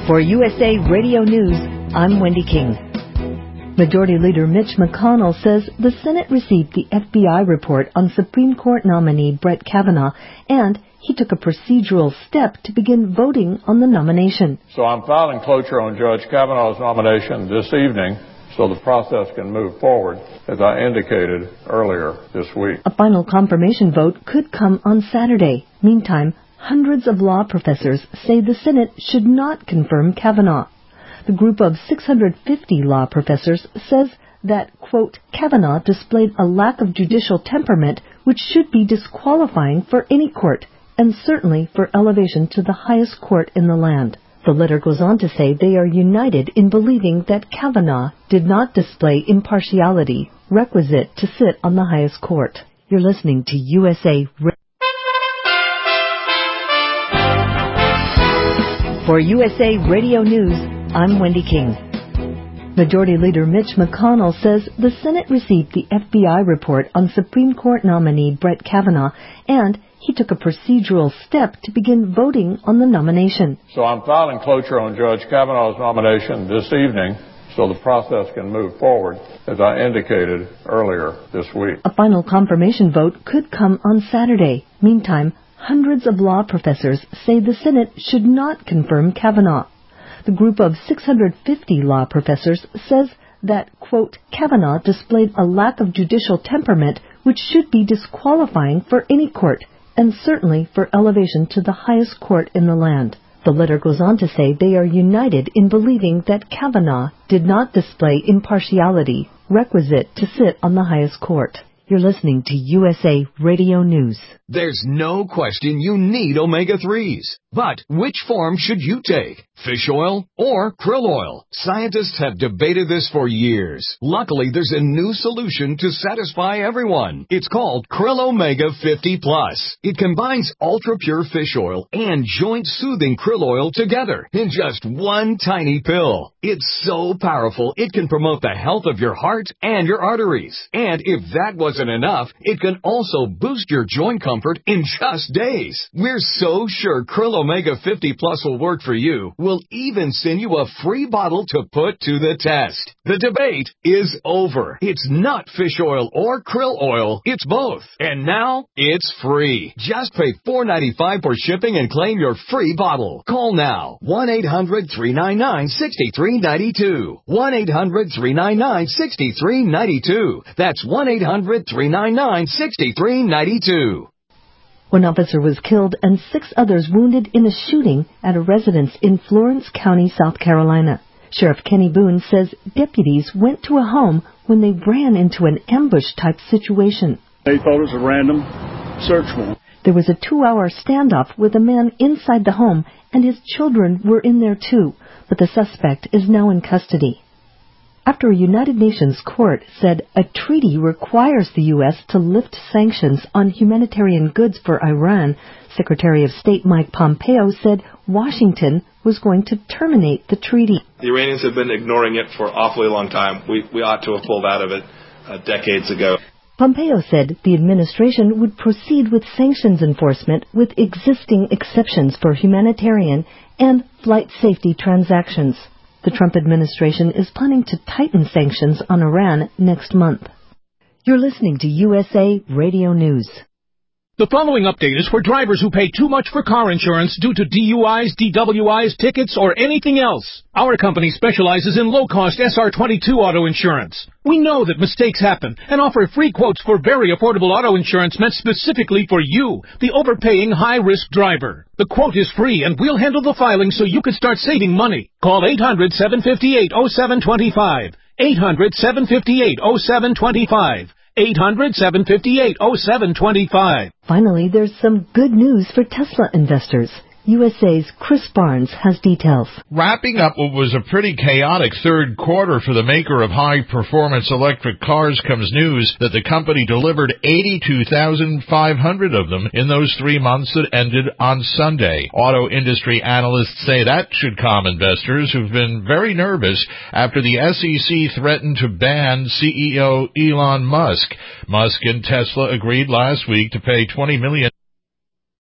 For USA Radio News, I'm Wendy King. Majority Leader Mitch McConnell says the Senate received the FBI report on Supreme Court nominee Brett Kavanaugh, and he took a procedural step to begin voting on the nomination. So I'm filing cloture on Judge Kavanaugh's nomination this evening so the process can move forward, as I indicated earlier this week. A final confirmation vote could come on Saturday. Meantime, hundreds of law professors say the Senate should not confirm Kavanaugh. The group of 650 law professors says that, quote, Kavanaugh displayed a lack of judicial temperament which should be disqualifying for any court, and certainly for elevation to the highest court in the land. The letter goes on to say they are united in believing that Kavanaugh did not display impartiality requisite to sit on the highest court. You're listening to USA For USA Radio News, I'm Wendy King. Majority Leader Mitch McConnell says the Senate received the FBI report on Supreme Court nominee Brett Kavanaugh, and he took a procedural step to begin voting on the nomination. So I'm filing cloture on Judge Kavanaugh's nomination this evening so the process can move forward, as I indicated earlier this week. A final confirmation vote could come on Saturday. Meantime, hundreds of law professors say the Senate should not confirm Kavanaugh. The group of 650 law professors says that, quote, Kavanaugh displayed a lack of judicial temperament which should be disqualifying for any court, and certainly for elevation to the highest court in the land. The letter goes on to say they are united in believing that Kavanaugh did not display impartiality requisite to sit on the highest court. You're listening to USA Radio News. There's no question you need omega-3s. But which form should you take? Fish oil or krill oil? Scientists have debated this for years. Luckily, there's a new solution to satisfy everyone. It's called Krill Omega 50 Plus. It combines ultra-pure fish oil and joint-soothing krill oil together in just one tiny pill. It's so powerful, it can promote the health of your heart and your arteries. And if that wasn't enough, it can also boost your joint comfort in just days. We're so sure Krill Omega 50 Plus will work for you. We'll even send you a free bottle to put to the test. The debate is over. It's not fish oil or krill oil. It's both. And now it's free. Just pay $4.95 for shipping and claim your free bottle. Call now. 1-800-399-6392. 1-800-399-6392. That's 1-800-399-6392. One officer was killed and 6 others wounded in a shooting at a residence in Florence County, South Carolina. Sheriff Kenny Boone says deputies went to a home when they ran into an ambush-type situation. They thought it was a random search warrant. There was a 2-hour standoff with a man inside the home, and his children were in there too, but the suspect is now in custody. After a United Nations court said a treaty requires the U.S. to lift sanctions on humanitarian goods for Iran, Secretary of State Mike Pompeo said Washington was going to terminate the treaty. The Iranians have been ignoring it for an awfully long time. We ought to have pulled out of it decades ago. Pompeo said the administration would proceed with sanctions enforcement with existing exceptions for humanitarian and flight safety transactions. The Trump administration is planning to tighten sanctions on Iran next month. You're listening to USA Radio News. The following update is for drivers who pay too much for car insurance due to DUIs, DWIs, tickets, or anything else. Our company specializes in low-cost SR22 auto insurance. We know that mistakes happen and offer free quotes for very affordable auto insurance meant specifically for you, the overpaying high-risk driver. The quote is free, and we'll handle the filing so you can start saving money. Call 800-758-0725. 800-758-0725. 800-758-0725. Finally, there's some good news for Tesla investors. USA's Chris Barnes has details. Wrapping up what was a pretty chaotic third quarter for the maker of high-performance electric cars comes news that the company delivered 82,500 of them in those 3 months that ended on Sunday. Auto industry analysts say that should calm investors who've been very nervous after the SEC threatened to ban CEO Elon Musk. Musk and Tesla agreed last week to pay $20 million